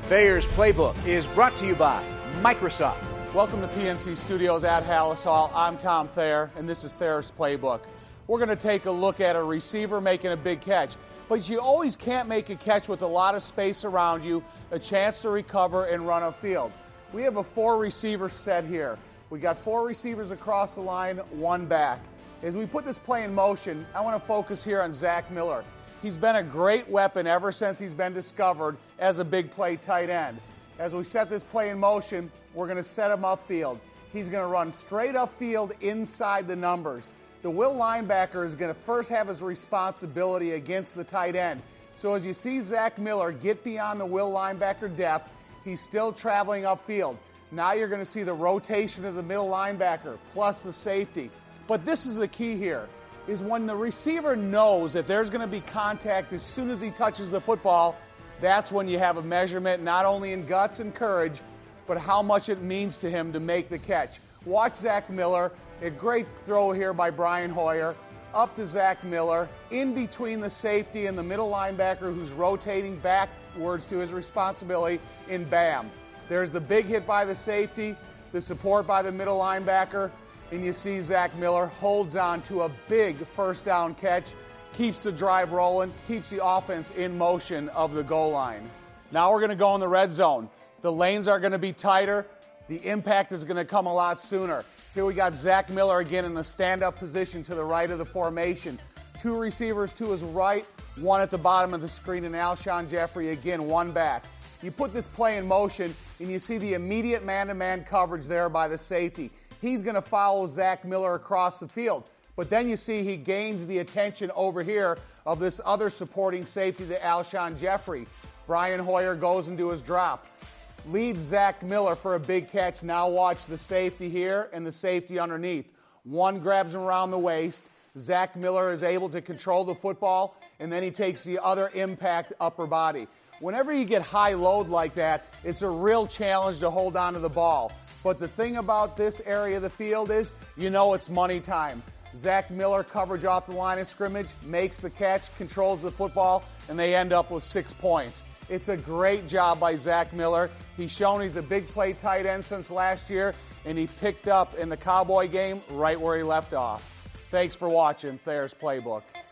Thayer's Playbook is brought to you by Microsoft. Welcome to PNC Studios at Halas Hall. I'm Tom Thayer, and this is Thayer's Playbook. We're going to take a look at a receiver making a big catch. But you always can't make a catch with a lot of space around you, a chance to recover and run upfield. We have a 4-receiver set here. We got 4 receivers across the line, 1 back. As we put this play in motion, I want to focus here on Zach Miller. He's been a great weapon ever since he's been discovered as a big play tight end. As we set this play in motion, we're going to set him upfield. He's going to run straight upfield inside the numbers. The will linebacker is going to first have his responsibility against the tight end. So as you see Zach Miller get beyond the will linebacker depth, he's still traveling upfield. Now you're going to see the rotation of the middle linebacker plus the safety. But this is the key here, is when the receiver knows that there's going to be contact as soon as he touches the football, that's when you have a measurement not only in guts and courage, but how much it means to him to make the catch. Watch Zach Miller. A great throw here by Brian Hoyer. Up to Zach Miller, in between the safety and the middle linebacker who's rotating backwards to his responsibility, and bam. There's the big hit by the safety, the support by the middle linebacker, and you see Zach Miller holds on to a big first down catch, keeps the drive rolling, keeps the offense in motion of the goal line. Now we're going to go in the red zone. The lanes are going to be tighter. The impact is going to come a lot sooner. Here we got Zach Miller again in the stand-up position to the right of the formation. 2 receivers to his right, 1 at the bottom of the screen, and Alshon Jeffrey again, 1 back. You put this play in motion, and you see the immediate man-to-man coverage there by the safety. He's going to follow Zach Miller across the field. But then you see he gains the attention over here of this other supporting safety, the Alshon Jeffrey. Brian Hoyer goes into his drop. Leads Zach Miller for a big catch. Now watch the safety here and the safety underneath. One grabs him around the waist. Zach Miller is able to control the football, and then he takes the other impact upper body. Whenever you get high load like that, it's a real challenge to hold on to the ball. But the thing about this area of the field is, you know it's money time. Zach Miller, coverage off the line of scrimmage, makes the catch, controls the football, and they end up with 6 points. It's a great job by Zach Miller. He's shown he's a big play tight end since last year, and he picked up in the Cowboy game right where he left off. Thanks for watching Thayer's Playbook.